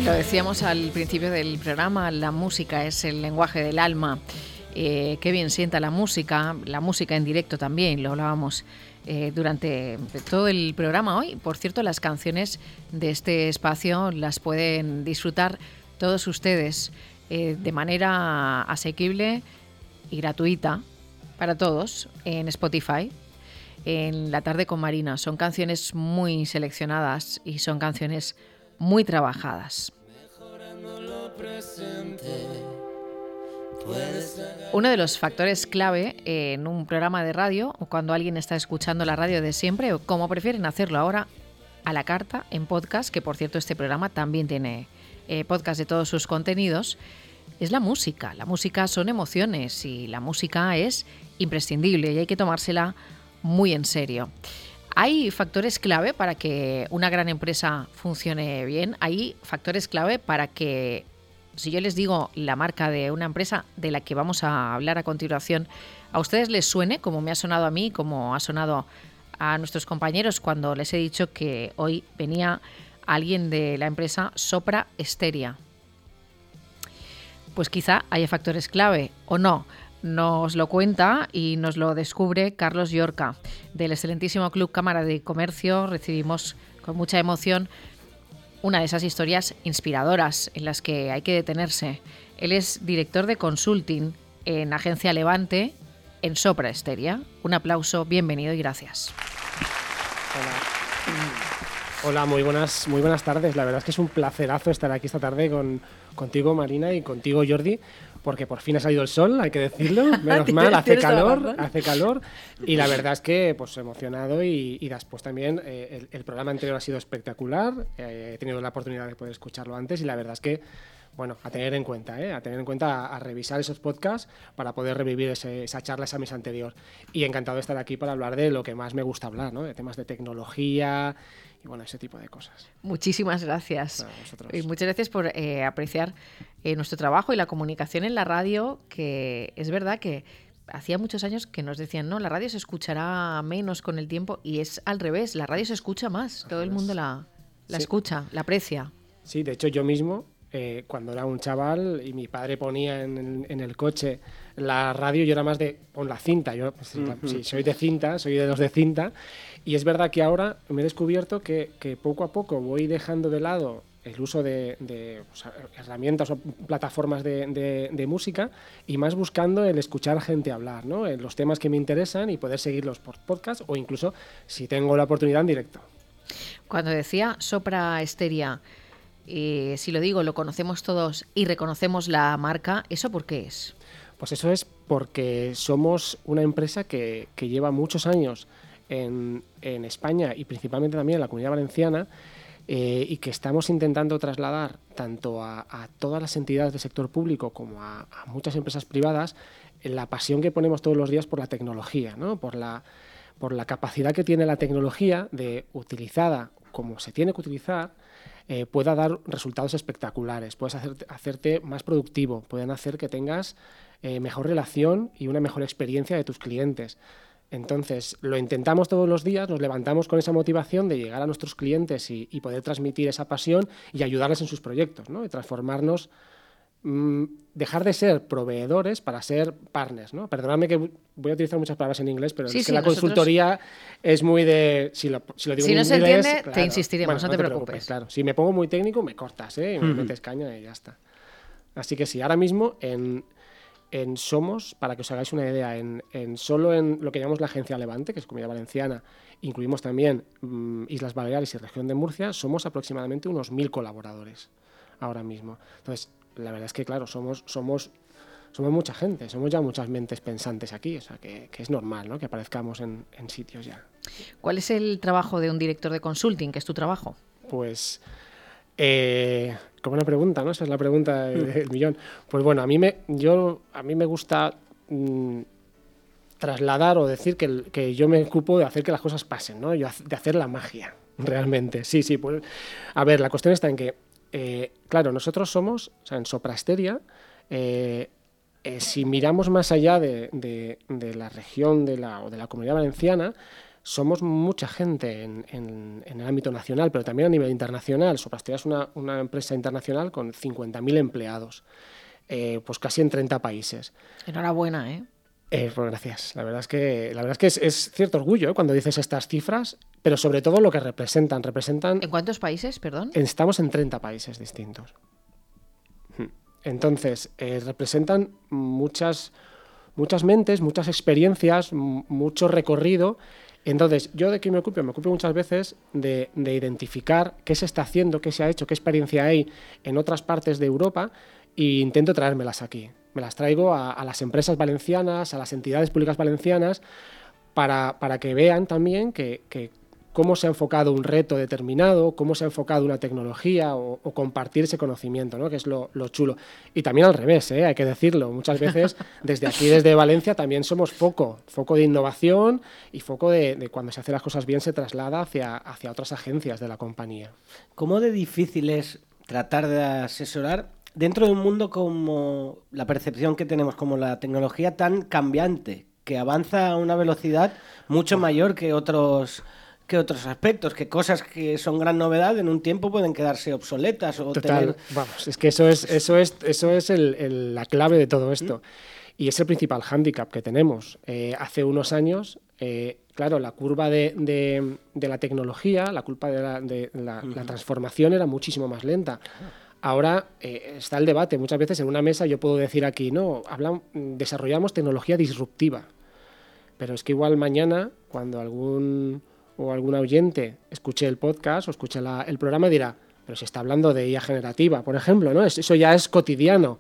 Lo decíamos al principio del programa, la música es el lenguaje del alma. Qué bien sienta la música en directo también, lo hablábamos durante todo el programa hoy. Por cierto, las canciones de este espacio las pueden disfrutar todos ustedes de manera asequible y gratuita para todos en Spotify, en La Tarde con Marina. Son canciones muy seleccionadas y son canciones muy trabajadas. Uno de los factores clave en un programa de radio, o cuando alguien está escuchando la radio de siempre, o como prefieren hacerlo ahora, a la carta, en podcast, que por cierto este programa también tiene podcast de todos sus contenidos, es la música. La música son emociones y la música es imprescindible y hay que tomársela muy en serio. Hay factores clave para que una gran empresa funcione bien. Hay factores clave para que, si yo les digo la marca de una empresa de la que vamos a hablar a continuación, a ustedes les suene, como me ha sonado a mí, como ha sonado a nuestros compañeros cuando les he dicho que hoy venía alguien de la empresa Sopra Steria. Pues quizá haya factores clave o no. Nos lo cuenta y nos lo descubre Carlos Llorca, del excelentísimo Club Cámara de Comercio. Recibimos con mucha emoción una de esas historias inspiradoras en las que hay que detenerse. Él es director de consulting en Agencia Levante, en Sopra Steria. Un aplauso, bienvenido y gracias. Hola, muy buenas tardes. La verdad es que es un placerazo estar aquí esta tarde contigo, Marina, y contigo, Jordi, porque por fin ha salido el sol, hay que decirlo. Menos mal, hace calor. Y la verdad es que pues emocionado y después también el programa anterior ha sido espectacular. He tenido la oportunidad de poder escucharlo antes y la verdad es que, bueno, a tener en cuenta, a revisar esos podcasts para poder revivir esa charla, esa mesa anterior. Y encantado de estar aquí para hablar de lo que más me gusta hablar, ¿no? De temas de tecnología y bueno, ese tipo de cosas. Muchísimas gracias. Y muchas gracias por apreciar nuestro trabajo y la comunicación en la radio, que es verdad que hacía muchos años que nos decían, no, la radio se escuchará menos con el tiempo, y es al revés, la radio se escucha más, todo el mundo la escucha, la aprecia. Sí, de hecho yo mismo, cuando era un chaval y mi padre ponía en el coche la radio, yo era más de pon la cinta. Yo sí, soy de los de cinta. Y es verdad que ahora me he descubierto que poco a poco voy dejando de lado el uso de herramientas o plataformas de música y más buscando el escuchar gente hablar, ¿no? En los temas que me interesan y poder seguirlos por podcast o incluso si tengo la oportunidad en directo. Cuando decía Sopra Steria, si lo digo, lo conocemos todos y reconocemos la marca, ¿eso por qué es? Pues eso es porque somos una empresa que lleva muchos años en España y principalmente también en la Comunidad Valenciana y que estamos intentando trasladar tanto a todas las entidades del sector público como a muchas empresas privadas la pasión que ponemos todos los días por la tecnología, ¿no? Por la capacidad que tiene la tecnología de, utilizada como se tiene que utilizar, pueda dar resultados espectaculares, puedes hacerte más productivo, pueden hacer que tengas mejor relación y una mejor experiencia de tus clientes. Entonces, lo intentamos todos los días, nos levantamos con esa motivación de llegar a nuestros clientes y poder transmitir esa pasión y ayudarles en sus proyectos, ¿no? Y transformarnos, dejar de ser proveedores para ser partners, ¿no? Perdonadme que voy a utilizar muchas palabras en inglés, pero es que la consultoría es muy de... Si lo digo si en no inglés, se entiende, claro, te insistiremos, bueno, no te preocupes. Claro, si me pongo muy técnico, me cortas, y me metes caña y ya está. Así que sí, ahora mismo en Somos, para que os hagáis una idea, solo en lo que llamamos la Agencia Levante, que es Comunidad Valenciana, incluimos también Islas Baleares y Región de Murcia, somos aproximadamente unos 1.000 colaboradores ahora mismo. Entonces, la verdad es que, claro, somos mucha gente, somos ya muchas mentes pensantes aquí, o sea, que es normal, ¿no?, que aparezcamos en sitios ya. ¿Cuál es el trabajo de un director de consulting? ¿Qué es tu trabajo? Pues... como una pregunta, ¿no? Esa es la pregunta del millón. Pues bueno, a mí me gusta trasladar o decir que yo me ocupo de hacer que las cosas pasen, ¿no? De hacer la magia, realmente. Sí, pues, a ver, la cuestión está en que, claro, nosotros somos, o sea, en Sopra Steria, si miramos más allá de la región o de la Comunidad Valenciana, somos mucha gente en el ámbito nacional, pero también a nivel internacional. Soprasteria es una empresa internacional con 50.000 empleados, pues casi en 30 países. Enhorabuena, ¿eh? Pues gracias. La verdad es que es cierto orgullo, cuando dices estas cifras, pero sobre todo lo que representan. ¿En cuántos países, perdón? Estamos en 30 países distintos. Entonces, representan muchas mentes, muchas experiencias, mucho recorrido. Entonces, ¿yo de qué me ocupo? Me ocupo muchas veces de identificar qué se está haciendo, qué se ha hecho, qué experiencia hay en otras partes de Europa, e intento traérmelas aquí. Me las traigo a las empresas valencianas, a las entidades públicas valencianas, para que vean también que cómo se ha enfocado un reto determinado, cómo se ha enfocado una tecnología o compartir ese conocimiento, ¿no? Que es lo chulo. Y también al revés, hay que decirlo. Muchas veces desde aquí, desde Valencia, también somos foco de innovación y foco de cuando se hacen las cosas bien se traslada hacia otras agencias de la compañía. ¿Cómo de difícil es tratar de asesorar dentro de un mundo como la percepción que tenemos, como la tecnología tan cambiante, que avanza a una velocidad mucho mayor que otros aspectos, que cosas que son gran novedad en un tiempo pueden quedarse obsoletas o Total, vamos, es que eso es la clave de todo esto. Y es el principal hándicap que tenemos. Hace unos años, claro, la curva de la tecnología, la curva de la transformación era muchísimo más lenta. Ahora está el debate. Muchas veces en una mesa yo puedo decir aquí, desarrollamos tecnología disruptiva. Pero es que igual mañana, cuando algún oyente escuche el podcast o escuche el programa, dirá, pero se está hablando de IA generativa, por ejemplo, ¿no? Eso ya es cotidiano.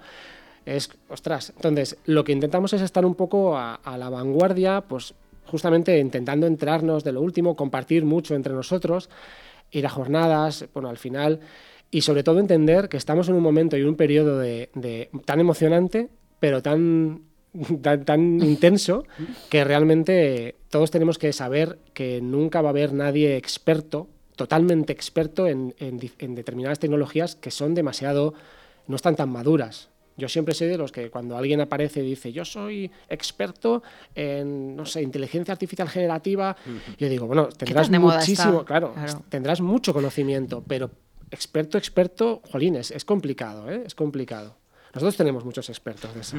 Entonces, lo que intentamos es estar un poco a la vanguardia, pues justamente intentando enterarnos de lo último, compartir mucho entre nosotros, ir a jornadas, al final, y sobre todo entender que estamos en un momento y un periodo tan emocionante, pero tan intenso, que realmente todos tenemos que saber que nunca va a haber nadie totalmente experto en determinadas tecnologías que no están tan maduras. Yo siempre soy de los que cuando alguien aparece y dice yo soy experto en, inteligencia artificial generativa, yo digo, bueno, tendrás muchísimo, claro, tendrás mucho conocimiento, pero experto, jolín, es complicado, es complicado. Nosotros tenemos muchos expertos de eso.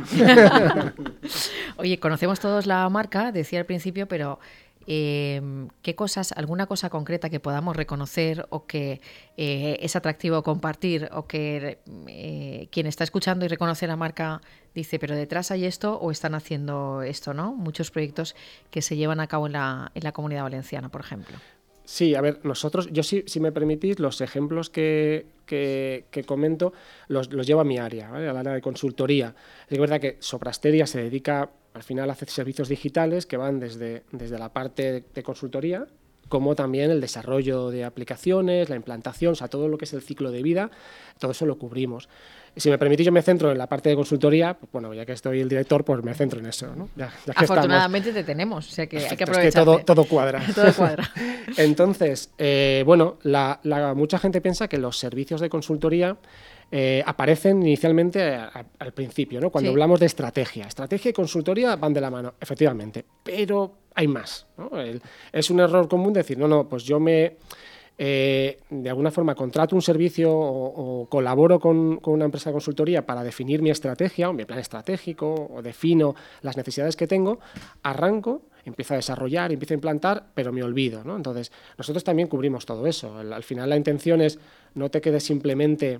Oye, conocemos todos la marca, decía al principio, pero ¿qué cosas, alguna cosa concreta que podamos reconocer o que es atractivo compartir o que quien está escuchando y reconoce la marca dice, pero detrás hay esto o están haciendo esto, ¿no? Muchos proyectos que se llevan a cabo en la Comunidad Valenciana, por ejemplo. Sí, a ver, nosotros, yo si me permitís, los ejemplos que comento los llevo a mi área, ¿vale? Al área de consultoría. Es verdad que Soprasteria se dedica al final a hacer servicios digitales que van desde la parte de consultoría, como también el desarrollo de aplicaciones, la implantación, o sea, todo lo que es el ciclo de vida, todo eso lo cubrimos. Si me permitís, yo me centro en la parte de consultoría, pues bueno, ya que estoy el director, pues me centro en eso, ¿no? Ya que afortunadamente te tenemos, o sea que hay que aprovechar. Es que todo cuadra. Todo cuadra. Entonces, mucha gente piensa que los servicios de consultoría aparecen inicialmente al principio, ¿no? Cuando hablamos de estrategia. Estrategia y consultoría van de la mano, efectivamente, pero hay más, ¿no? Es un error común decir, pues yo de alguna forma contrato un servicio o colaboro con una empresa de consultoría para definir mi estrategia o mi plan estratégico o defino las necesidades que tengo, arranco, empiezo a desarrollar, empiezo a implantar, pero me olvido, ¿no? Entonces, nosotros también cubrimos todo eso. Al final la intención es no te quedes simplemente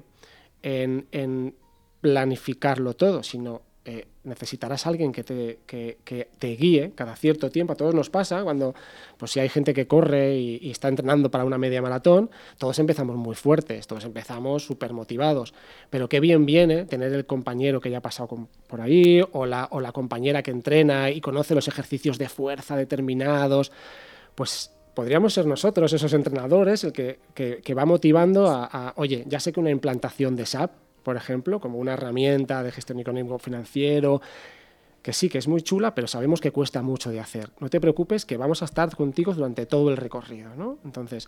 en planificarlo todo, sino necesitarás a alguien que te guíe cada cierto tiempo. A todos nos pasa cuando, pues si hay gente que corre y está entrenando para una media maratón, todos empezamos muy fuertes, todos empezamos súper motivados, pero qué bien viene tener el compañero que ya ha pasado por ahí o la compañera que entrena y conoce los ejercicios de fuerza determinados. Pues podríamos ser nosotros esos entrenadores el que va motivando oye, ya sé que una implantación de SAP, por ejemplo, como una herramienta de gestión económico financiero, que sí, que es muy chula, pero sabemos que cuesta mucho de hacer. No te preocupes, que vamos a estar contigo durante todo el recorrido, ¿no? Entonces,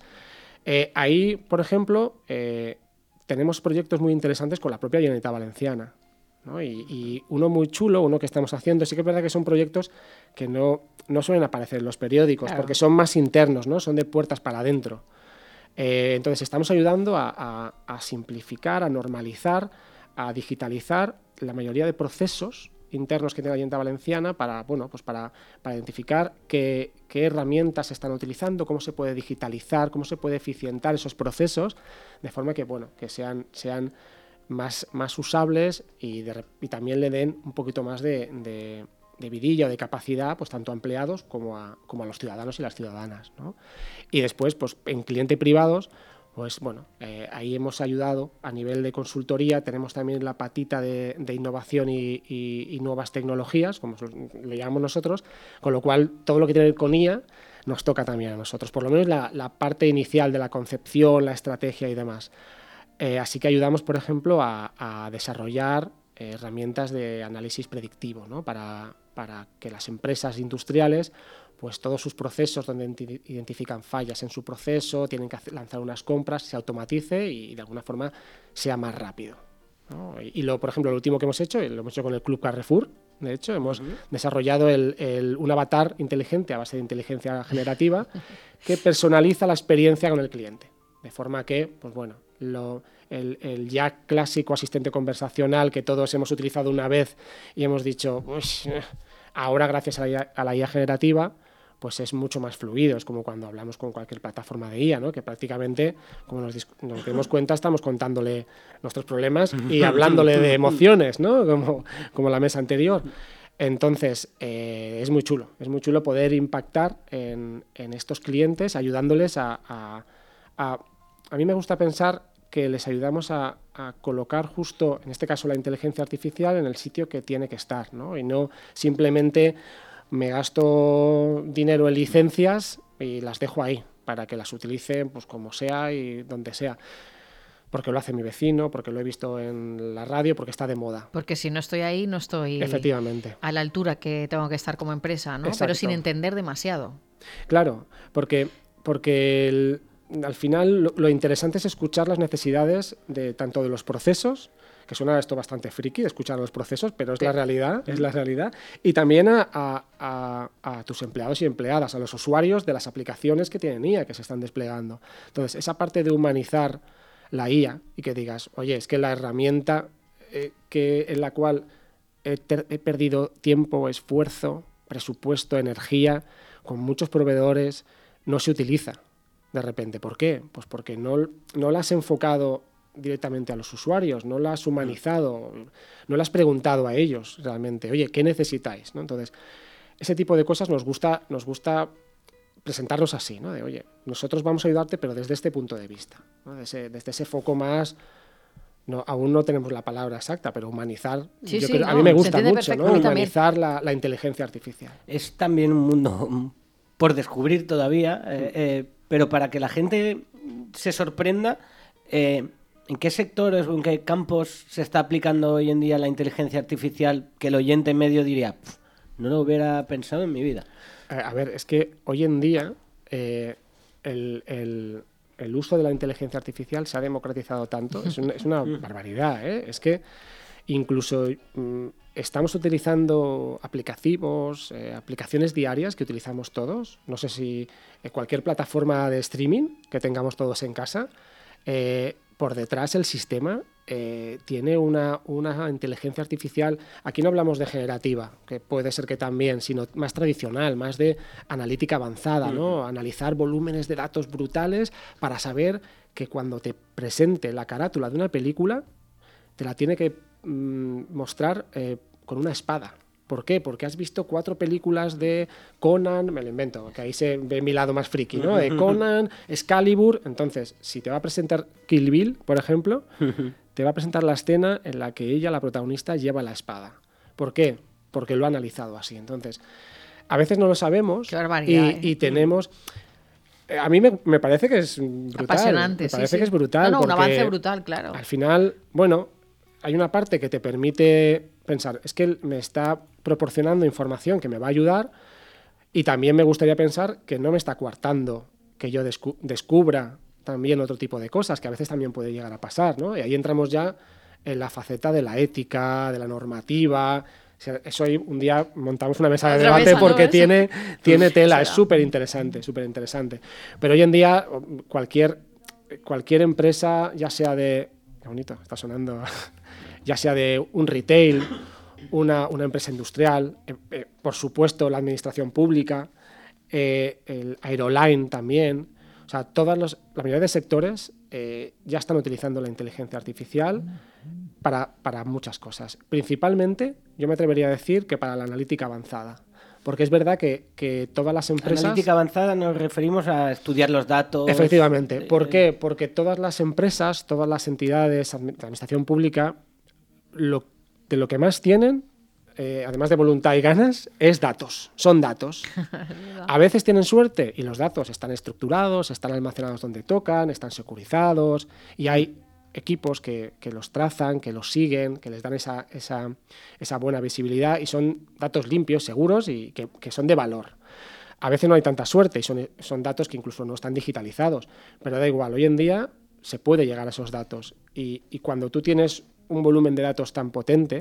ahí, por ejemplo, tenemos proyectos muy interesantes con la propia Generalitat Valenciana, ¿no? Y uno muy chulo, uno que estamos haciendo, sí que es verdad que son proyectos que no suelen aparecer en los periódicos, Claro. porque son más internos, ¿no? Son de puertas para adentro. Entonces estamos ayudando a simplificar, a normalizar, a digitalizar la mayoría de procesos internos que tiene la Junta Valenciana para identificar qué herramientas se están utilizando, cómo se puede digitalizar, cómo se puede eficientar esos procesos, de forma que sean más usables y también le den un poquito más de vidilla o de capacidad, pues tanto a empleados como a los ciudadanos y las ciudadanas, ¿no? Y después, pues en cliente y privados, pues ahí hemos ayudado a nivel de consultoría. Tenemos también la patita de innovación y nuevas tecnologías, como le llamamos nosotros, con lo cual todo lo que tiene que ver con IA nos toca también a nosotros, por lo menos la parte inicial de la concepción, la estrategia y demás. Así que ayudamos, por ejemplo, a desarrollar herramientas de análisis predictivo, ¿no? Para que las empresas industriales, pues todos sus procesos donde identifican fallas en su proceso, tienen que lanzar unas compras, se automatice y de alguna forma sea más rápido, ¿no? Por ejemplo, lo último que hemos hecho, lo hemos hecho con el Club Carrefour. De hecho, hemos desarrollado un avatar inteligente a base de inteligencia generativa que personaliza la experiencia con el cliente. De forma que, pues el ya clásico asistente conversacional que todos hemos utilizado una vez y hemos dicho, ahora gracias a la IA generativa, pues es mucho más fluido. Es como cuando hablamos con cualquier plataforma de IA, ¿no? Que prácticamente, como nos damos cuenta, estamos contándole nuestros problemas y hablándole de emociones, ¿no? Como la mesa anterior. Entonces, es muy chulo poder impactar en estos clientes, ayudándoles a mí me gusta pensar que les ayudamos a colocar justo, en este caso, la inteligencia artificial en el sitio que tiene que estar, ¿no? Y no simplemente me gasto dinero en licencias y las dejo ahí para que las utilicen pues como sea y donde sea. Porque lo hace mi vecino, porque lo he visto en la radio, porque está de moda. Porque si no estoy ahí, no estoy efectivamente a la altura que tengo que estar como empresa, ¿no? Exacto. Pero sin entender demasiado. Claro, porque al final lo interesante es escuchar las necesidades tanto de los procesos, que suena esto bastante friki, escuchar los procesos, pero es la realidad, y también a tus empleados y empleadas, a los usuarios de las aplicaciones que tienen IA, que se están desplegando. Entonces, esa parte de humanizar la IA y que digas, oye, es que la herramienta en la cual he perdido tiempo, esfuerzo, presupuesto, energía, con muchos proveedores, no se utiliza de repente. ¿Por qué? Pues porque no la has enfocado directamente a los usuarios, no la has humanizado, no la has preguntado a ellos realmente, oye, ¿qué necesitáis? ¿No? Entonces, ese tipo de cosas nos gusta presentarnos así, ¿no? De, oye, nosotros vamos a ayudarte, pero desde este punto de vista, ¿no? Desde ese foco más... aún no tenemos la palabra exacta, pero humanizar, a mí me gusta mucho, ¿no? Humanizar la inteligencia artificial. Es también un mundo por descubrir todavía, pero para que la gente se sorprenda, ¿en qué sectores o en qué campos se está aplicando hoy en día la inteligencia artificial que el oyente medio diría, no lo hubiera pensado en mi vida? A ver, es que hoy en día el uso de la inteligencia artificial se ha democratizado tanto, es una barbaridad, ¿eh? Es que incluso estamos utilizando aplicaciones diarias que utilizamos todos. No sé si cualquier plataforma de streaming que tengamos todos en casa, por detrás el sistema tiene una inteligencia artificial. Aquí no hablamos de generativa, que puede ser que también, sino más tradicional, más de analítica avanzada, ¿no? Analizar volúmenes de datos brutales para saber que cuando te presente la carátula de una película, te la tiene que mostrar con una espada. ¿Por qué? Porque has visto 4 películas de Conan, me lo invento, que ahí se ve mi lado más friki, ¿no? De Conan, Excalibur. Entonces, si te va a presentar Kill Bill, por ejemplo, te va a presentar la escena en la que ella, la protagonista, lleva la espada. ¿Por qué? Porque lo ha analizado así. Entonces, a veces no lo sabemos. Qué barbaridad, y tenemos... A mí me parece que es brutal. Apasionante, me parece que es brutal. Un avance brutal, claro. Al final, hay una parte que te permite pensar, es que me está proporcionando información que me va a ayudar, y también me gustaría pensar que no me está coartando que yo descubra también otro tipo de cosas, que a veces también puede llegar a pasar, ¿no? Y ahí entramos ya en la faceta de la ética, de la normativa. O sea, eso ahí un día montamos una mesa de Otra debate mesa, ¿no? porque Eso. tiene tela, es Será. súper interesante, súper interesante. Pero hoy en día cualquier empresa, ya sea de... Qué bonito, está sonando. Ya sea de un retail, una empresa industrial, por supuesto la administración pública, el aeroline también. O sea, la mayoría de sectores ya están utilizando la inteligencia artificial para muchas cosas. Principalmente, yo me atrevería a decir que para la analítica avanzada. Porque es verdad que todas las empresas... Analítica avanzada nos referimos a estudiar los datos. Efectivamente. ¿Por qué? Porque todas las empresas, todas las entidades de administración pública, de lo que más tienen, además de voluntad y ganas, es datos. Son datos. A veces tienen suerte y los datos están estructurados, están almacenados donde tocan, están securizados y hay equipos que los trazan, que los siguen, que les dan esa buena visibilidad y son datos limpios, seguros y que son de valor. A veces no hay tanta suerte y son datos que incluso no están digitalizados, pero da igual, hoy en día se puede llegar a esos datos y cuando tú tienes un volumen de datos tan potente,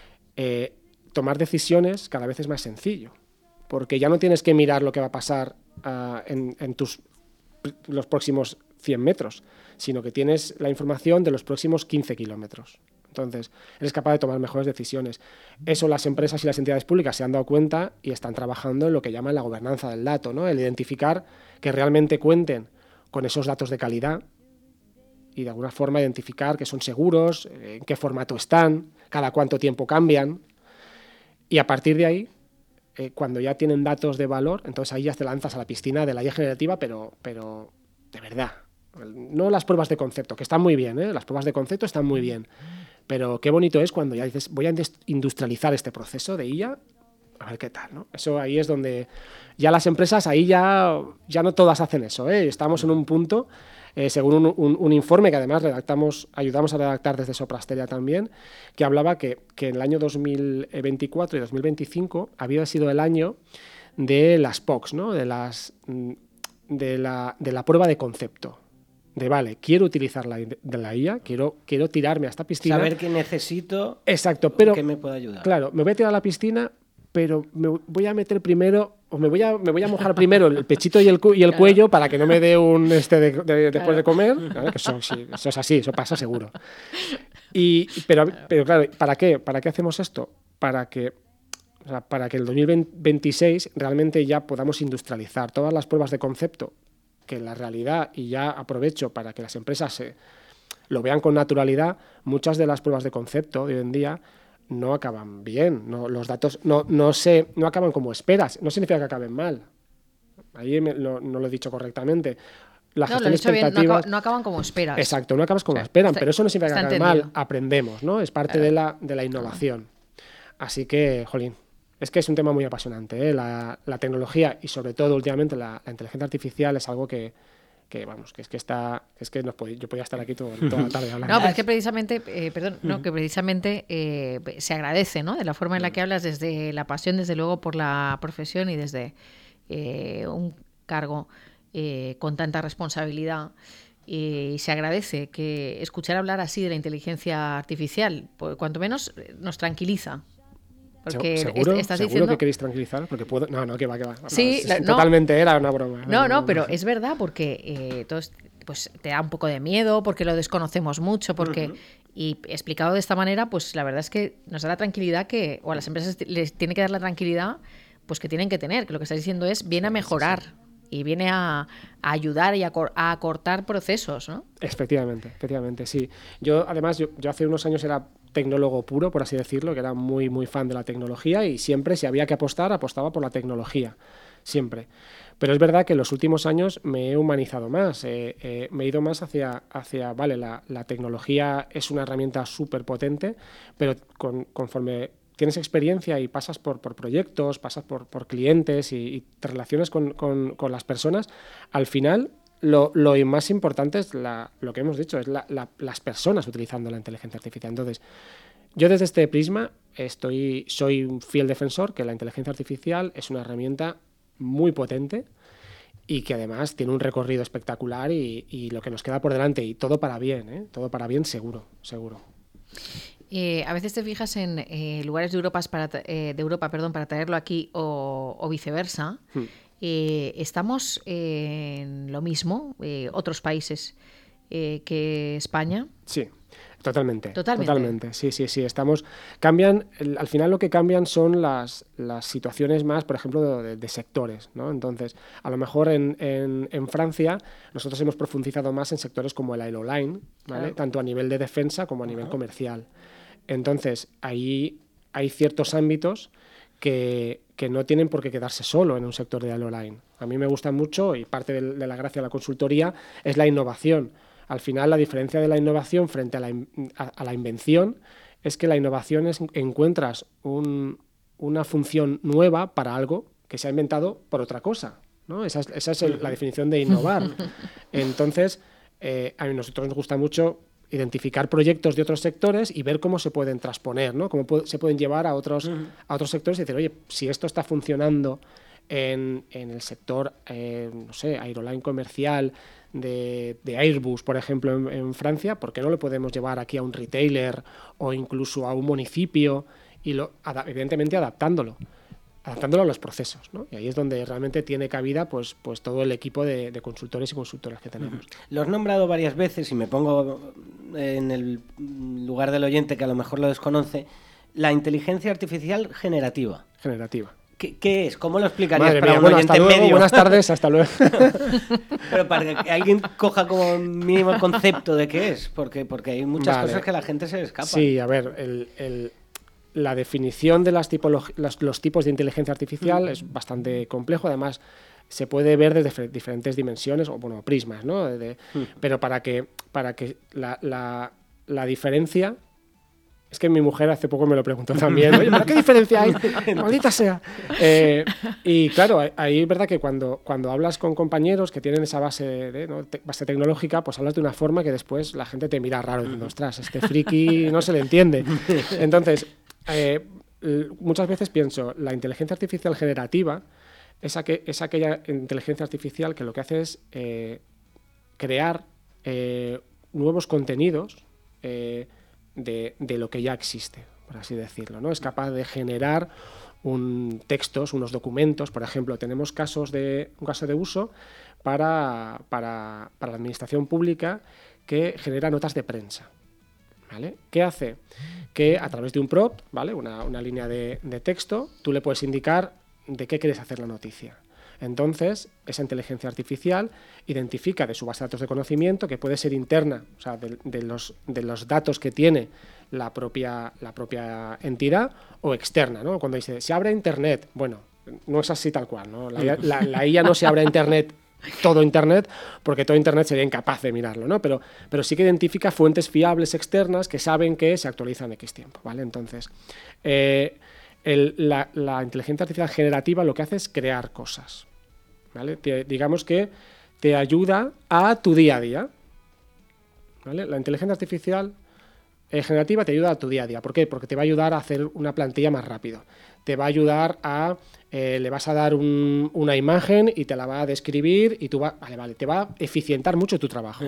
tomar decisiones cada vez es más sencillo, porque ya no tienes que mirar lo que va a pasar en los próximos 100 metros, sino que tienes la información de los próximos 15 kilómetros. Entonces, eres capaz de tomar mejores decisiones. Eso las empresas y las entidades públicas se han dado cuenta y están trabajando en lo que llaman la gobernanza del dato, ¿no? El identificar que realmente cuenten con esos datos de calidad y de alguna forma identificar que son seguros, en qué formato están, cada cuánto tiempo cambian. Y a partir de ahí, cuando ya tienen datos de valor, entonces ahí ya te lanzas a la piscina de la IA generativa, pero de verdad. No las pruebas de concepto, que están muy bien, ¿eh? Las pruebas de concepto están muy bien. Pero qué bonito es cuando ya dices, voy a industrializar este proceso de IA, a ver qué tal, ¿no? Eso ahí es donde ya las empresas, ahí ya no todas hacen eso, ¿eh? Estamos en un punto, según un informe que además ayudamos a redactar desde Soprasteria también, que hablaba que en el año 2024 y 2025 había sido el año de las POCs, ¿no? De la prueba de concepto. Vale, quiero utilizar la IA, quiero tirarme a esta piscina. Saber qué necesito. Exacto, pero que me pueda ayudar. Claro, me voy a tirar a la piscina, pero me voy a meter primero, o me voy a mojar primero el pechito y el cuello para que no me dé un después de comer. ¿Vale? Que eso es así, eso pasa seguro. Pero claro, ¿para qué? ¿Para qué hacemos esto? Para que el 2026 realmente ya podamos industrializar todas las pruebas de concepto que en la realidad, y ya aprovecho para que las empresas lo vean con naturalidad, muchas de las pruebas de concepto de hoy en día no acaban bien, los datos no acaban como esperas, no significa que acaben mal. Ahí no lo he dicho correctamente. La gestión de expectativas bien, no acaban como esperas. Exacto, no acabas como esperan, pero eso no significa que acabe mal, aprendemos, ¿no? Es parte de la innovación. Así que, jolín, es que es un tema muy apasionante, ¿eh? La tecnología y sobre todo últimamente la inteligencia artificial es algo que yo podía estar aquí toda la tarde hablando. No, pero es que precisamente, se agradece, ¿no? De la forma en la que hablas, desde la pasión, desde luego, por la profesión y desde un cargo con tanta responsabilidad. Y se agradece que escuchar hablar así de la inteligencia artificial, pues, cuanto menos nos tranquiliza. Porque ¿Seguro diciendo que queréis tranquilizar? Porque puedo... No, que va. Sí, totalmente era una broma. No, pero es verdad, porque pues te da un poco de miedo, porque lo desconocemos mucho, porque y explicado de esta manera, pues la verdad es que nos da la tranquilidad o a las empresas les tiene que dar la tranquilidad pues que tienen que tener, que lo que estás diciendo viene a mejorar. Sí. Y viene a ayudar y a acortar procesos, ¿no? Efectivamente, sí. Yo hace unos años era tecnólogo puro, por así decirlo, que era muy, muy fan de la tecnología y siempre, si había que apostar, apostaba por la tecnología. Siempre. Pero es verdad que en los últimos años me he humanizado más. Me he ido más hacia vale, la tecnología es una herramienta súper potente, pero conforme tienes experiencia y pasas por proyectos, pasas por clientes y te relacionas con las personas, al final lo más importante es lo que hemos dicho, es las personas utilizando la inteligencia artificial. Entonces, yo desde este prisma soy un fiel defensor que la inteligencia artificial es una herramienta muy potente y que además tiene un recorrido espectacular y lo que nos queda por delante, y todo para bien, ¿eh? Todo para bien seguro. A veces te fijas en lugares de Europa, para traerlo aquí o viceversa. Estamos en lo mismo, otros países que España. Sí. Totalmente. Sí. Cambian, al final lo que cambian son las situaciones más, por ejemplo, de sectores, ¿no? Entonces, a lo mejor en Francia nosotros hemos profundizado más en sectores como el aeroline, ¿vale? Claro. Tanto a nivel de defensa como a nivel comercial. Entonces, ahí hay ciertos ámbitos que no tienen por qué quedarse solo en un sector de aeroline. A mí me gusta mucho, y parte de la gracia de la consultoría es la innovación. Al final, la diferencia de la innovación frente a la invención es que la innovación encuentras una función nueva para algo que se ha inventado por otra cosa, ¿no? Esa es la definición de innovar. Entonces, a nosotros nos gusta mucho identificar proyectos de otros sectores y ver cómo se pueden transponer, ¿no? Cómo se pueden llevar a otros sectores y decir, oye, si esto está funcionando en el sector, no sé, aeroline comercial, de Airbus, por ejemplo, en Francia, ¿por qué no lo podemos llevar aquí a un retailer o incluso a un municipio y evidentemente adaptándolo a los procesos, ¿no? Y ahí es donde realmente tiene cabida pues todo el equipo de consultores y consultoras que tenemos. Lo has nombrado varias veces y me pongo en el lugar del oyente que a lo mejor lo desconoce, la inteligencia artificial generativa. ¿Qué es? ¿Cómo lo explicarías para un oyente medio? Buenas tardes, hasta luego. Pero para que alguien coja como mínimo concepto de qué es, porque hay muchas cosas que la gente se le escapa. Sí, a ver, la definición de los tipos de inteligencia artificial es bastante complejo, además se puede ver desde diferentes dimensiones, o bueno, prismas, ¿no? Pero para que la diferencia... Es que mi mujer hace poco me lo preguntó también. Oye, ¿pero qué diferencia hay? Maldita sea. Y claro, ahí es verdad que cuando hablas con compañeros que tienen esa base, base tecnológica, pues hablas de una forma que después la gente te mira raro diciendo, ostras, este friki no se le entiende. Entonces, muchas veces pienso, la inteligencia artificial generativa es aquella inteligencia artificial que lo que hace es crear nuevos contenidos de lo que ya existe, por así decirlo, ¿no? Es capaz de generar textos, unos documentos. Por ejemplo, tenemos un caso de uso para la administración pública que genera notas de prensa, ¿vale? ¿Qué hace? Que a través de un prompt, ¿vale? Una línea de texto, tú le puedes indicar de qué quieres hacer la noticia. Entonces, esa inteligencia artificial identifica de su base de datos de conocimiento, que puede ser interna, o sea, de los datos que tiene la propia entidad, o externa, ¿no? Cuando dice, se abre Internet, bueno, no es así tal cual, ¿no? La IA no se abre a Internet, todo Internet, porque todo Internet sería incapaz de mirarlo, ¿no? Pero sí que identifica fuentes fiables externas que saben que se actualizan X tiempo, ¿vale? Entonces, la inteligencia artificial generativa lo que hace es crear cosas, ¿vale? Digamos que te ayuda a tu día a día, ¿vale? La inteligencia artificial generativa te ayuda a tu día a día. ¿Por qué? Porque te va a ayudar a hacer una plantilla más rápido. Te va a ayudar le vas a dar una imagen y te la va a describir y tú te va a eficientar mucho tu trabajo.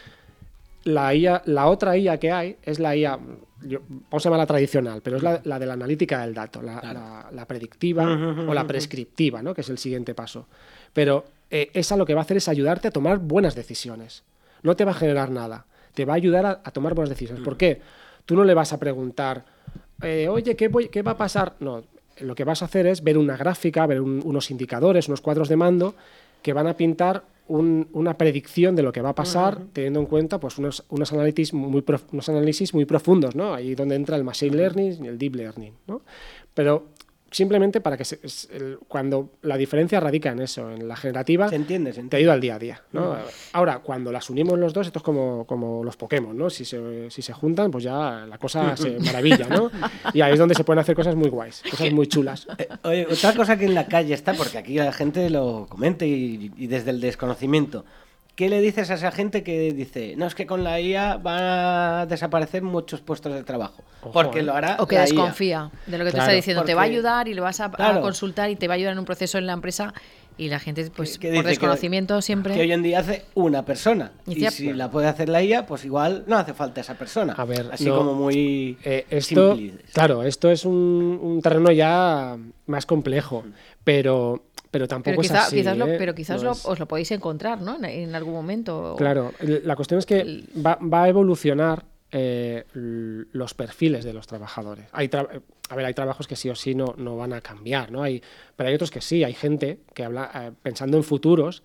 La otra IA que hay es la IA, vamos a llamarla tradicional, pero es la de la analítica del dato, la predictiva o la prescriptiva, ¿no? Que es el siguiente paso. Pero esa lo que va a hacer es ayudarte a tomar buenas decisiones. No te va a generar nada, te va a ayudar a tomar buenas decisiones. ¿Por qué? Tú no le vas a preguntar, oye, ¿qué va a pasar? No, lo que vas a hacer es ver una gráfica, ver unos indicadores, unos cuadros de mando que van a pintar una predicción de lo que va a pasar, teniendo en cuenta pues unos análisis muy profundos, ¿no? Ahí donde entra el machine learning y el deep learning, ¿no? Pero simplemente para que cuando la diferencia radica en eso, en la generativa, se entiende. Te ayuda al día a día, ¿no? Ahora, cuando las unimos los dos, esto es como los Pokémon, ¿no? Si se juntan, pues ya la cosa se maravilla, ¿no? Y ahí es donde se pueden hacer cosas muy guays, cosas muy chulas. Oye, otra cosa que en la calle está, porque aquí la gente lo comenta y desde el desconocimiento, ¿qué le dices a esa gente que dice, no, es que con la IA van a desaparecer muchos puestos de trabajo? Ojo, porque lo hará. O que la desconfía IA. de lo que te está diciendo. Porque, te va a ayudar y le vas a consultar y te va a ayudar en un proceso en la empresa, Y la gente, pues Que por dice desconocimiento siempre... Que hoy en día hace una persona. Y Y si la puede hacer la IA, pues igual no hace falta esa persona. A ver, así no, como muy esto, simple. claro, esto es un terreno ya más complejo, pero tampoco es así. Quizás No os lo podéis encontrar, ¿no? En algún momento. Claro, la cuestión es que va a evolucionar los perfiles de los trabajadores. Hay trabajos que sí o sí no van a cambiar, ¿no? Pero hay otros que sí. Hay gente que habla pensando en futuros,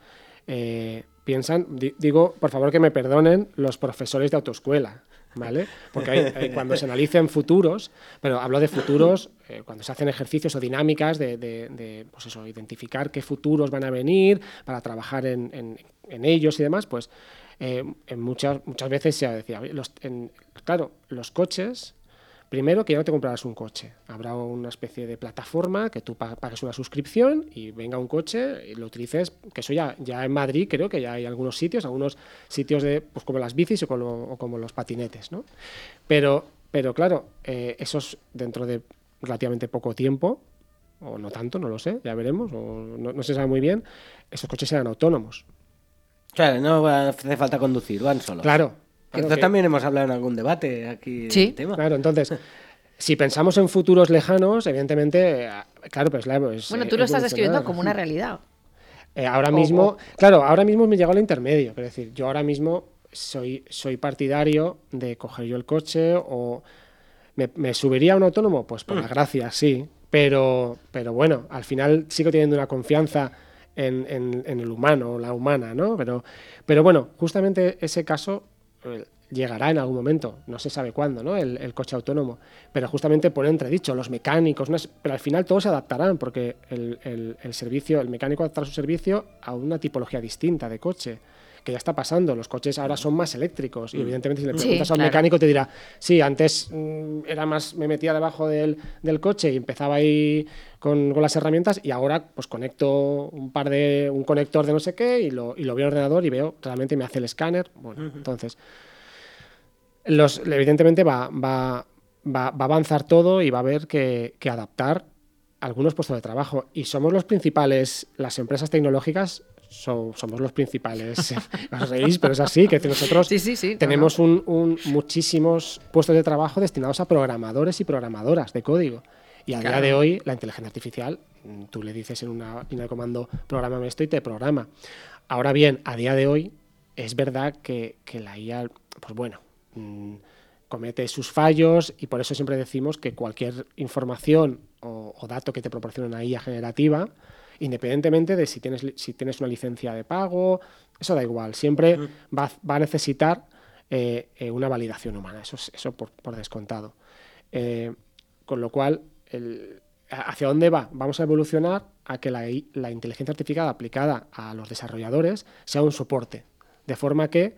digo, por favor que me perdonen los profesores de autoescuela, ¿vale? Porque cuando se analicen futuros, pero hablo de futuros cuando se hacen ejercicios o dinámicas de pues eso, identificar qué futuros van a venir para trabajar en ellos y demás, pues muchas veces se decía, claro, los coches, primero que ya no te comprarás un coche, habrá una especie de plataforma que tú pagues una suscripción y venga un coche y lo utilices, que eso ya en Madrid creo que ya hay algunos sitios pues como las bicis o como los patinetes, ¿no? Pero claro, esos dentro de relativamente poco tiempo, o no tanto, no lo sé, ya veremos, o no se sabe muy bien, esos coches serán autónomos. Claro, no hace falta conducir, van solos. Claro. Esto también hemos hablado en algún debate aquí sí, del tema. Claro, entonces, si pensamos en futuros lejanos, evidentemente, claro, pues bueno, tú lo estás describiendo como una realidad. Ahora mismo me llegó al intermedio, es decir, yo ahora mismo soy partidario de coger yo el coche o me subiría a un autónomo, pues por la gracia, sí, pero bueno, al final sigo teniendo una confianza en el humano o la humana, ¿no? Pero bueno, justamente ese caso llegará en algún momento, no se sabe cuándo, ¿no? El coche autónomo, pero justamente pone entredicho los mecánicos, pero al final todos se adaptarán porque el mecánico adaptará su servicio a una tipología distinta de coche, que ya está pasando. Los coches ahora son más eléctricos y evidentemente si le preguntas a un mecánico te dirá, sí, antes me metía debajo del coche y empezaba ahí con las herramientas y ahora pues conecto un conector de no sé qué y lo veo en el ordenador y veo, realmente me hace el escáner. Bueno, entonces evidentemente va a avanzar todo y va a haber que adaptar algunos puestos de trabajo y somos las empresas tecnológicas somos los principales. Os reís, pero es así, que nosotros tenemos muchísimos puestos de trabajo destinados a programadores y programadoras de código. Y a día de hoy, la inteligencia artificial, tú le dices en una línea de comando, prográmame esto y te programa. Ahora bien, a día de hoy, es verdad que la IA, pues bueno, comete sus fallos y por eso siempre decimos que cualquier información o dato que te proporcione una IA generativa, independientemente de si tienes una licencia de pago, eso da igual, siempre va a necesitar una validación humana, eso por descontado. Con lo cual, ¿hacia dónde va? Vamos a evolucionar a que la inteligencia artificial aplicada a los desarrolladores sea un soporte, de forma que,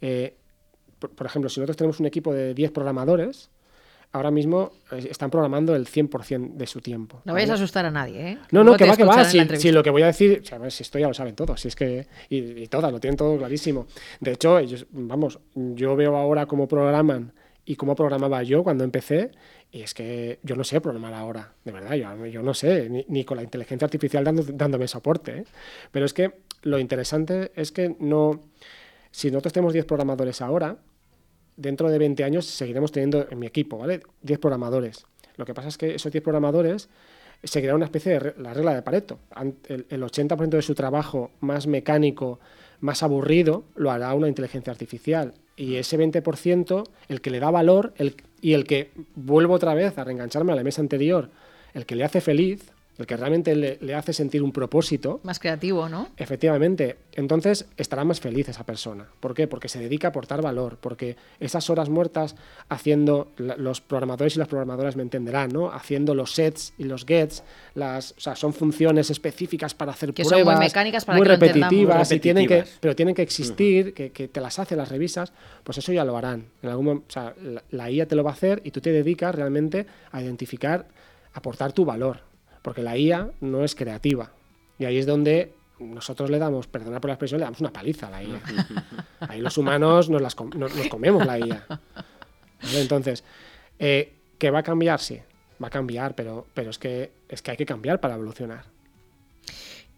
por ejemplo, si nosotros tenemos un equipo de 10 programadores, ahora mismo están programando el 100% de su tiempo. No vayas a asustar a nadie, ¿eh? No, que va. Si lo que voy a decir, si esto ya lo saben todos, si es que y todas, lo tienen todo clarísimo. De hecho, yo veo ahora cómo programan y cómo programaba yo cuando empecé, y es que yo no sé programar ahora, de verdad, yo no sé, ni con la inteligencia artificial dándome soporte, ¿eh? Pero es que lo interesante es que si nosotros tenemos 10 programadores ahora, dentro de 20 años seguiremos teniendo en mi equipo, ¿vale? 10 programadores. Lo que pasa es que esos 10 programadores seguirán una especie de la regla de Pareto. El 80% de su trabajo más mecánico, más aburrido, lo hará una inteligencia artificial. Y ese 20%, el que le da valor y el que, vuelvo otra vez a reengancharme a la mesa anterior, el que le hace feliz, el que realmente le hace sentir un propósito. Más creativo, ¿no? Efectivamente. Entonces estará más feliz esa persona. ¿Por qué? Porque se dedica a aportar valor, porque esas horas muertas haciendo, los programadores y las programadoras me entenderán, ¿no? Haciendo los sets y los gets, son funciones específicas para hacer que pruebas, son muy mecánicas para muy que repetitivas, lo y pero tienen que existir, que te las hace, las revisas, pues eso ya lo harán. En algún momento, la IA te lo va a hacer y tú te dedicas realmente a identificar, aportar tu valor. Porque la IA no es creativa. Y ahí es donde nosotros le damos, perdona por la expresión, le damos una paliza a la IA. Ahí los humanos nos comemos la IA. ¿Vale? Entonces, ¿que va a cambiar? Sí, va a cambiar, pero es que hay que cambiar para evolucionar.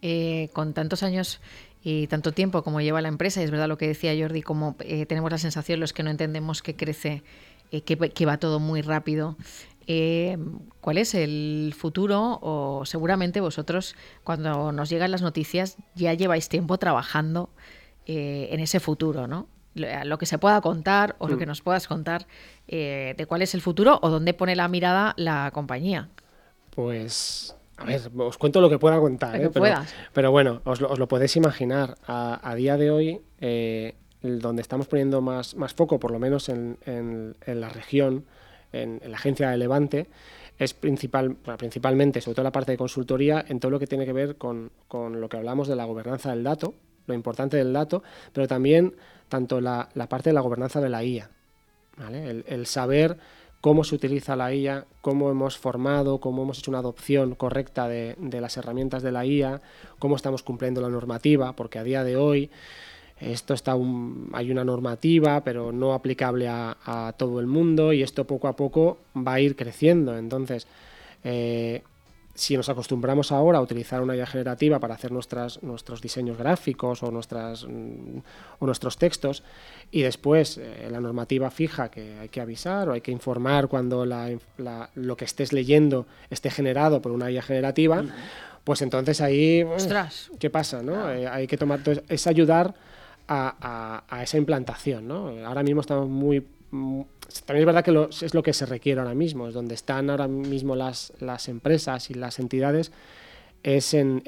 Con tantos años y tanto tiempo como lleva la empresa, y es verdad lo que decía Jordi, como tenemos la sensación los que no entendemos que crece, que va todo muy rápido. ¿Cuál es el futuro? O seguramente vosotros, cuando nos llegan las noticias, ya lleváis tiempo trabajando en ese futuro, ¿no? Lo que se pueda contar o lo que nos puedas contar de cuál es el futuro o dónde pone la mirada la compañía. Pues, a ver, os cuento lo que pueda contar. Lo que puedas. Pero bueno, os lo podéis imaginar. A día de hoy, donde estamos poniendo más foco, por lo menos en la región, en la agencia de Levante, es principalmente, sobre todo la parte de consultoría, en todo lo que tiene que ver con lo que hablamos de la gobernanza del dato, lo importante del dato, pero también tanto la parte de la gobernanza de la IA, ¿vale? El saber cómo se utiliza la IA, cómo hemos formado, cómo hemos hecho una adopción correcta de las herramientas de la IA, cómo estamos cumpliendo la normativa, porque a día de hoy esto hay una normativa, pero no aplicable a todo el mundo, y esto poco a poco va a ir creciendo. Entonces, si nos acostumbramos ahora a utilizar una IA generativa para hacer nuestros diseños gráficos o nuestros textos, y después la normativa fija que hay que avisar o hay que informar cuando lo que estés leyendo esté generado por una IA generativa, pues entonces ahí, ¡ostras! ¿Qué pasa, no? Hay que tomar, entonces, es ayudar a esa implantación, ¿no? Ahora mismo estamos también es verdad que es lo que se requiere ahora mismo, es donde están ahora mismo las empresas y las entidades, es en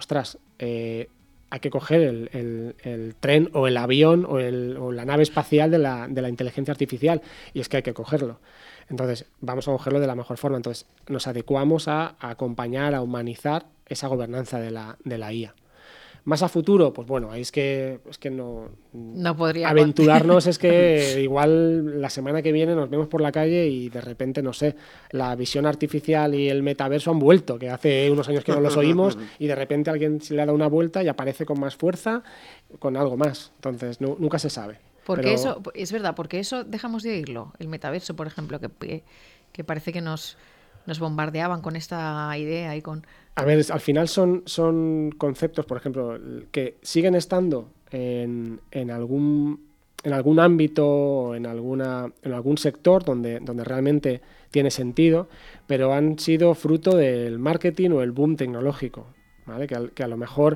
hay que coger el tren o el avión o la nave espacial de la inteligencia artificial, y es que hay que cogerlo. Entonces, vamos a cogerlo de la mejor forma. Entonces, nos adecuamos a acompañar, a humanizar esa gobernanza de la IA. Más a futuro, pues bueno, ahí es que no podría aventurarnos. Es que igual la semana que viene nos vemos por la calle y de repente, no sé, la visión artificial y el metaverso han vuelto, que hace unos años que no los oímos, y de repente alguien se le ha dado una vuelta y aparece con más fuerza, con algo más. Entonces, nunca se sabe. Porque eso, es verdad, porque eso dejamos de oírlo. El metaverso, por ejemplo, que parece que nos bombardeaban con esta idea y con... A ver, al final son conceptos, por ejemplo, que siguen estando en algún ámbito o en algún sector donde realmente tiene sentido, pero han sido fruto del marketing o el boom tecnológico, ¿vale? Que a lo mejor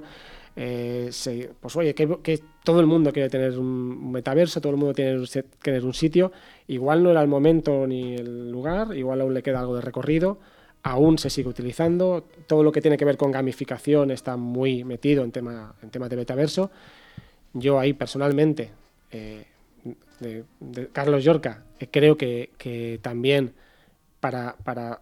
pues oye, que todo el mundo quiere tener un metaverso, todo el mundo quiere tener un sitio, igual no era el momento ni el lugar, igual aún le queda algo de recorrido, aún se sigue utilizando, todo lo que tiene que ver con gamificación está muy metido en temas de metaverso. Yo ahí personalmente, de Carlos Llorca, creo que también para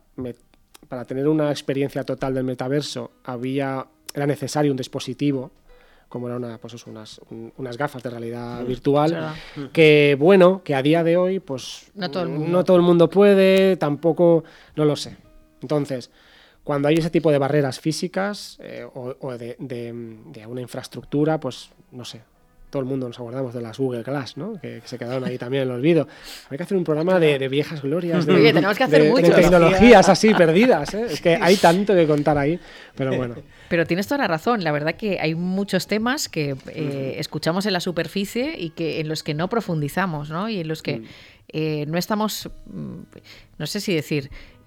tener una experiencia total del metaverso era necesario un dispositivo, como era unas gafas de realidad virtual, que a día de hoy pues no todo el mundo puede, tampoco, no lo sé. Entonces, cuando hay ese tipo de barreras físicas o de una infraestructura, pues no sé, todo el mundo nos acordamos de las Google Glass, ¿no? Que se quedaron ahí también en el olvido. Hay que hacer un programa de viejas glorias, Oye, tenemos que hacer de tecnologías así perdidas, ¿eh? Es que hay tanto que contar ahí, pero bueno. Pero tienes toda la razón, la verdad que hay muchos temas que escuchamos en la superficie y en los que no profundizamos, ¿no? Y en los que no estamos, no sé si decir,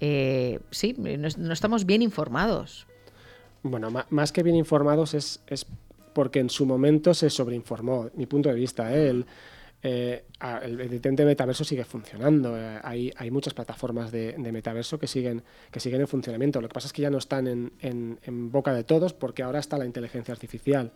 no estamos bien informados. Bueno, más que bien informados es porque en su momento se sobreinformó, mi punto de vista. El metaverso sigue funcionando. Hay muchas plataformas de metaverso que siguen en funcionamiento. Lo que pasa es que ya no están en boca de todos, porque ahora está la inteligencia artificial.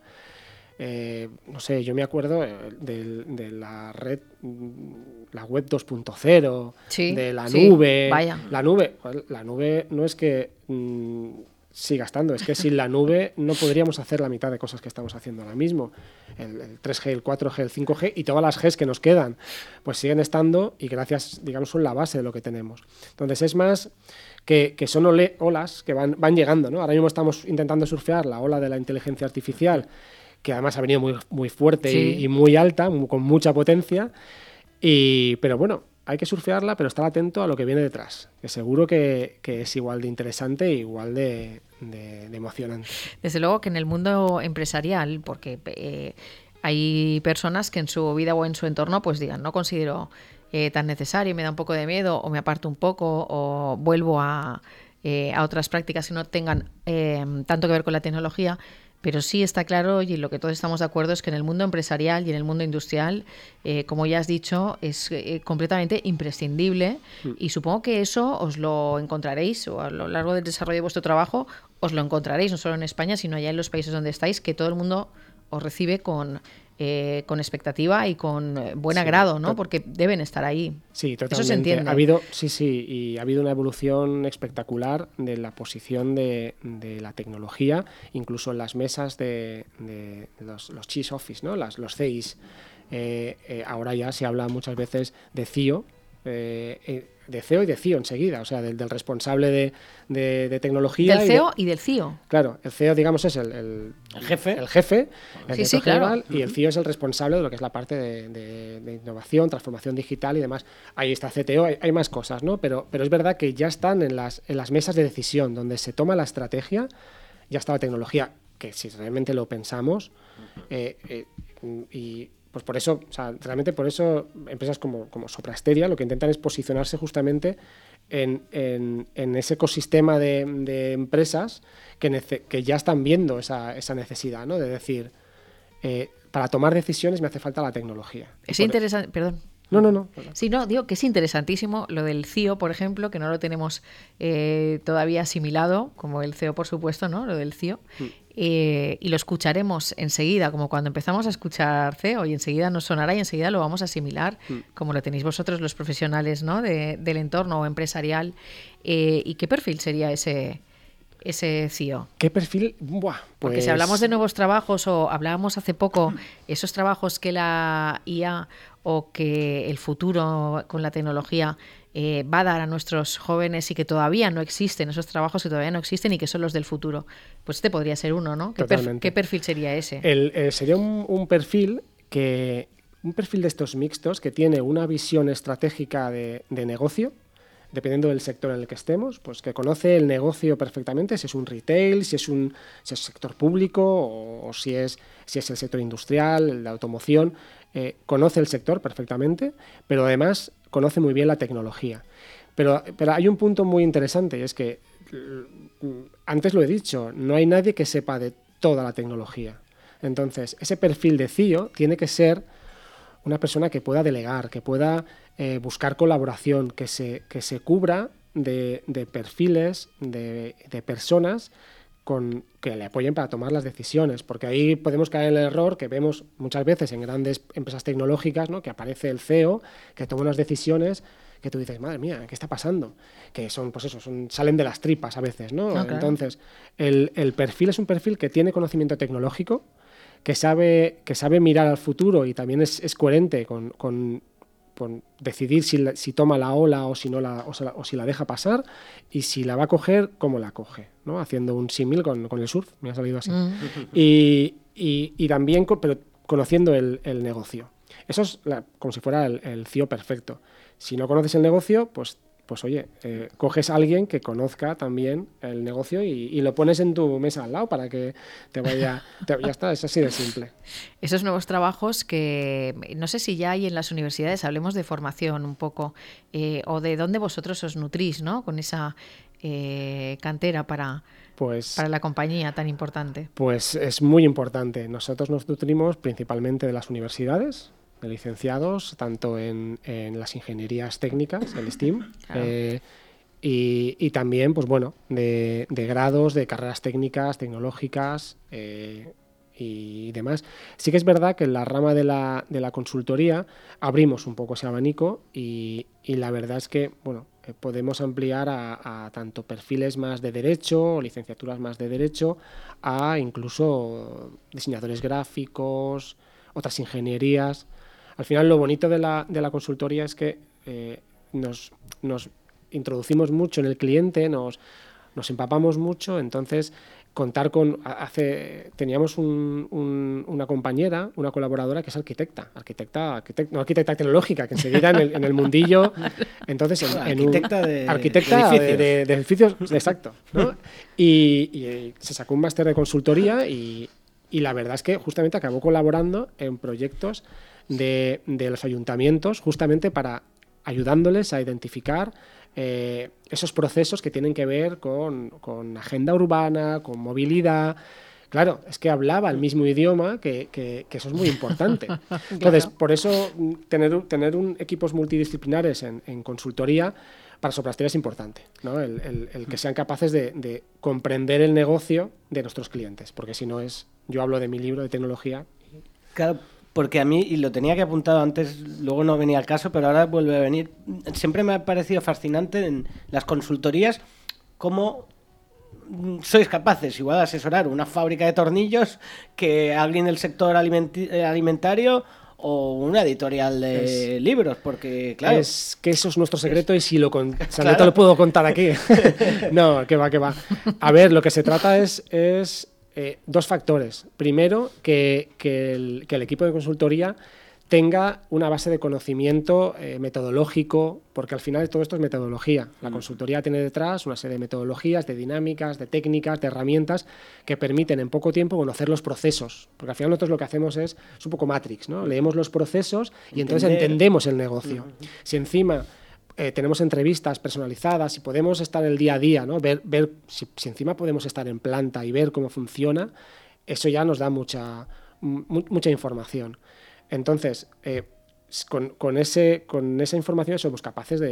No sé, yo me acuerdo de la red, la web 2.0, sí, de la nube. Vaya. La nube no es que siga estando, es que sin la nube no podríamos hacer la mitad de cosas que estamos haciendo ahora mismo. El 3G, el 4G, el 5G y todas las Gs que nos quedan, pues siguen estando, y gracias, digamos, son la base de lo que tenemos. Entonces es más que son olas que van llegando, ¿no? Ahora mismo estamos intentando surfear la ola de la inteligencia artificial, que además ha venido muy, muy fuerte y muy alta, con mucha potencia, pero bueno, hay que surfearla, pero estar atento a lo que viene detrás, que seguro que es igual de interesante e igual de emocionante. Desde luego que en el mundo empresarial, porque hay personas que en su vida o en su entorno pues digan, no considero tan necesario, me da un poco de miedo, o me aparto un poco, o vuelvo a otras prácticas que no tengan tanto que ver con la tecnología. Pero sí está claro, y lo que todos estamos de acuerdo, es que en el mundo empresarial y en el mundo industrial, como ya has dicho, es completamente imprescindible. Y supongo que eso os lo encontraréis, o a lo largo del desarrollo de vuestro trabajo, os lo encontraréis, no solo en España, sino allá en los países donde estáis, que todo el mundo os recibe con expectativa y con buen agrado, ¿no? Porque deben estar ahí. Sí, totalmente. Eso se entiende. Y ha habido una evolución espectacular de la posición de la tecnología, incluso en las mesas de los Chief Office, ¿no? Los CIs. Ahora ya se habla muchas veces de CIO, de CEO y de CIO enseguida, o sea, del responsable de tecnología. Del CEO y del CIO. Claro, el CEO, digamos, es el jefe. El jefe, el sí, director general, claro. Y el CIO es el responsable de lo que es la parte de innovación, transformación digital y demás. Ahí está CTO, hay más cosas, ¿no? Pero es verdad que ya están en las mesas de decisión, donde se toma la estrategia, ya está la tecnología, que si realmente lo pensamos, y pues por eso, o sea, realmente por eso empresas como Soprasteria lo que intentan es posicionarse justamente en ese ecosistema de empresas que ya están viendo esa necesidad, ¿no? De decir, para tomar decisiones me hace falta la tecnología. Es interesante, perdón. No. Sí, no, digo que es interesantísimo lo del CIO, por ejemplo, que no lo tenemos todavía asimilado, como el CEO, por supuesto, ¿no? Lo del CIO. Y lo escucharemos enseguida, como cuando empezamos a escuchar CEO, y enseguida nos sonará y enseguida lo vamos a asimilar, como lo tenéis vosotros los profesionales, ¿no? del entorno empresarial. ¿Y qué perfil sería ese CEO? ¿Qué perfil? Buah, pues... Porque si hablamos de nuevos trabajos, o hablábamos hace poco, esos trabajos que la IA o que el futuro con la tecnología va a dar a nuestros jóvenes, y que todavía no existen, esos trabajos que todavía no existen y que son los del futuro, pues este podría ser uno, ¿no? ¿Qué perfil sería ese? Sería un perfil de estos mixtos que tiene una visión estratégica de negocio, dependiendo del sector en el que estemos, pues que conoce el negocio perfectamente, si es un retail, si es sector público o si es el sector industrial, el de automoción, conoce el sector perfectamente, pero además conoce muy bien la tecnología. Pero hay un punto muy interesante, y es que, antes lo he dicho, no hay nadie que sepa de toda la tecnología. Entonces, ese perfil de CIO tiene que ser una persona que pueda delegar, que pueda buscar colaboración, que se cubra de perfiles, de personas que le apoyen para tomar las decisiones, porque ahí podemos caer en el error que vemos muchas veces en grandes empresas tecnológicas, ¿no? Que aparece el CEO, que toma unas decisiones que tú dices, madre mía, ¿qué está pasando? Que son, pues eso, salen de las tripas a veces, ¿no? Claro. Entonces, el perfil es un perfil que tiene conocimiento tecnológico, que sabe mirar al futuro y también es coherente con decidir si toma la ola o si la deja pasar, y si la va a coger, cómo la coge, ¿no? Haciendo un símil con el surf, me ha salido así. Y también pero conociendo el negocio. Eso es como si fuera el CIO perfecto. Si no conoces el negocio, pues oye, coges a alguien que conozca también el negocio y lo pones en tu mesa al lado para que te vaya... ya está, es así de simple. Esos nuevos trabajos que no sé si ya hay en las universidades, hablemos de formación un poco, o de dónde vosotros os nutrís, ¿no? Con esa cantera para la compañía tan importante. Pues es muy importante. Nosotros nos nutrimos principalmente de las universidades, de licenciados, tanto en las ingenierías técnicas, el STEAM, claro. Y también, pues bueno, de grados, de carreras técnicas, tecnológicas y demás. Sí que es verdad que en la rama de la consultoría abrimos un poco ese abanico y la verdad es que, bueno, podemos ampliar a tanto perfiles más de derecho o licenciaturas más de derecho, a incluso diseñadores gráficos, otras ingenierías. Al final, lo bonito de la consultoría es que nos introducimos mucho en el cliente, nos empapamos mucho, entonces contar con... Teníamos una compañera, una colaboradora que es arquitecta, no arquitecta tecnológica, que enseguida en el mundillo... Entonces, arquitecta de edificios, exacto, ¿no? Y se sacó un máster de consultoría y la verdad es que justamente acabó colaborando en proyectos de los ayuntamientos justamente para ayudándoles a identificar esos procesos que tienen que ver con agenda urbana, con movilidad. Claro, es que hablaba el mismo idioma, que eso es muy importante. Entonces, claro. Por eso tener equipos multidisciplinares en consultoría para Soprasteria es importante, ¿no? El que sean capaces de comprender el negocio de nuestros clientes, porque si no es... Yo hablo de mi libro de tecnología. Claro, porque a mí, y lo tenía que apuntado antes, luego no venía al caso, pero ahora vuelve a venir. Siempre me ha parecido fascinante en las consultorías cómo sois capaces igual de asesorar una fábrica de tornillos que alguien del sector alimentario o una editorial de libros, porque claro... Es que eso es nuestro secreto y si no te lo puedo contar aquí. No, que va. A ver, lo que se trata es dos factores. Primero, que el equipo de consultoría tenga una base de conocimiento metodológico, porque al final todo esto es metodología. La consultoría tiene detrás una serie de metodologías, de dinámicas, de técnicas, de herramientas que permiten en poco tiempo conocer los procesos, porque al final nosotros lo que hacemos es un poco Matrix, ¿no? Leemos los procesos y entonces entendemos el negocio. Si encima tenemos entrevistas personalizadas y podemos estar el día a día, ¿no? Ver si encima podemos estar en planta y ver cómo funciona, eso ya nos da mucha información. Entonces, con esa información somos capaces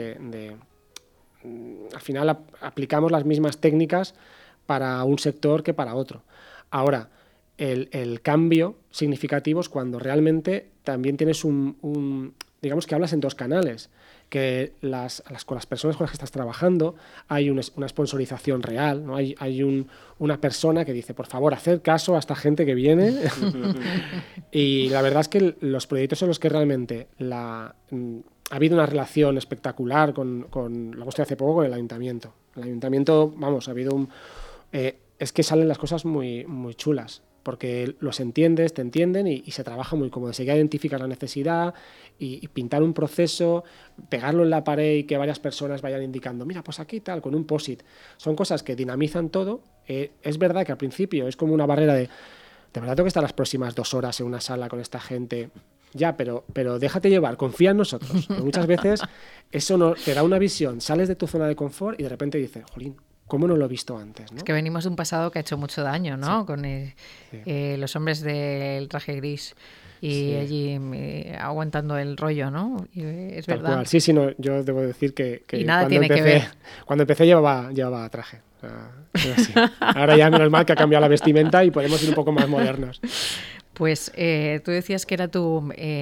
al final aplicamos las mismas técnicas para un sector que para otro. Ahora, el cambio significativo es cuando realmente también tienes digamos que hablas en dos canales, que con las personas con las que estás trabajando hay una sponsorización real, ¿no? Hay una persona que dice, por favor, haced caso a esta gente que viene. Y la verdad es que los proyectos en los que realmente ha habido una relación espectacular lo hemos tenido hace poco con el ayuntamiento. El ayuntamiento, vamos, ha habido es que salen las cosas muy, muy chulas, porque los entiendes, te entienden y se trabaja muy cómodo. Enseguida identificas la necesidad y pintar un proceso, pegarlo en la pared y que varias personas vayan indicando, mira, pues aquí tal, con un post-it. Son cosas que dinamizan todo. Es verdad que al principio es como una barrera de verdad tengo que estar las próximas 2 horas en una sala con esta gente. Ya, pero déjate llevar, confía en nosotros. Porque muchas veces eso te da una visión, sales de tu zona de confort y de repente dices, jolín, ¿cómo no lo he visto antes, ¿no? Es que venimos de un pasado que ha hecho mucho daño, ¿no? Sí. Con los hombres del traje gris y allí aguantando el rollo, ¿no? Y es tal verdad. Cual. Sí, no, yo debo decir que y nada tiene que ver. Cuando empecé llevaba traje. Sí. Ahora ya menos mal que ha cambiado la vestimenta y podemos ir un poco más modernos. Pues tú decías que era tu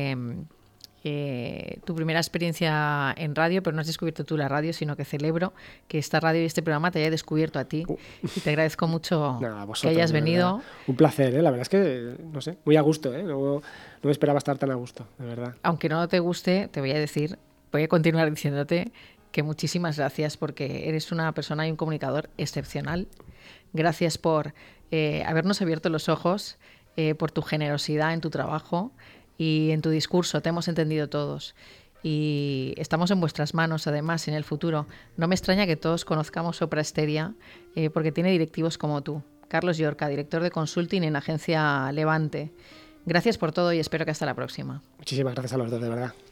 primera experiencia en radio, pero no has descubierto tú la radio, sino que celebro que esta radio y este programa te haya descubierto a ti. Y te agradezco mucho que hayas venido. Un placer, la verdad es que, no sé, muy a gusto, no me esperaba estar tan a gusto, de verdad. Aunque no te guste, te voy a continuar diciéndote que muchísimas gracias, porque eres una persona y un comunicador excepcional. Gracias por habernos abierto los ojos, por tu generosidad en tu trabajo y en tu discurso. Te hemos entendido todos y estamos en vuestras manos, además, en el futuro. No me extraña que todos conozcamos Soprasteria porque tiene directivos como tú. Carlos Llorca, director de consulting en Agencia Levante. Gracias por todo y espero que hasta la próxima. Muchísimas gracias a los dos, de verdad.